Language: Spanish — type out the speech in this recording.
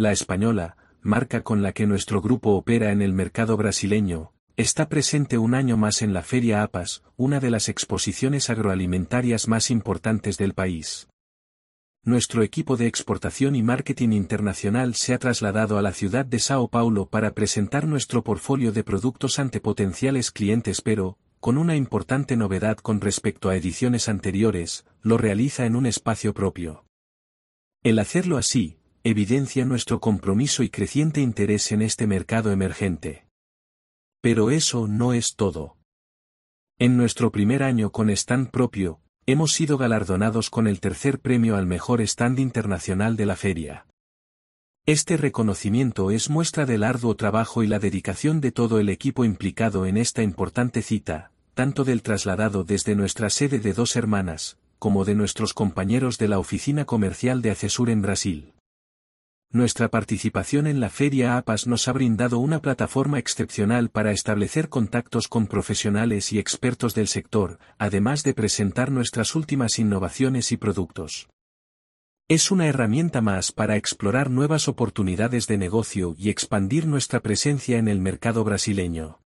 La Española, marca con la que nuestro grupo opera en el mercado brasileño, está presente un año más en la Feria APAS, una de las exposiciones agroalimentarias más importantes del país. Nuestro equipo de exportación y marketing internacional se ha trasladado a la ciudad de Sao Paulo para presentar nuestro portfolio de productos ante potenciales clientes, pero, con una importante novedad con respecto a ediciones anteriores, lo realiza en un espacio propio. El hacerlo así, evidencia nuestro compromiso y creciente interés en este mercado emergente. Pero eso no es todo. En nuestro primer año con stand propio, hemos sido galardonados con el tercer premio al mejor stand internacional de la feria. Este reconocimiento es muestra del arduo trabajo y la dedicación de todo el equipo implicado en esta importante cita, tanto del trasladado desde nuestra sede de Dos Hermanas, como de nuestros compañeros de la oficina comercial de Acesur en Brasil. Nuestra participación en la Feria APAS nos ha brindado una plataforma excepcional para establecer contactos con profesionales y expertos del sector, además de presentar nuestras últimas innovaciones y productos. Es una herramienta más para explorar nuevas oportunidades de negocio y expandir nuestra presencia en el mercado brasileño.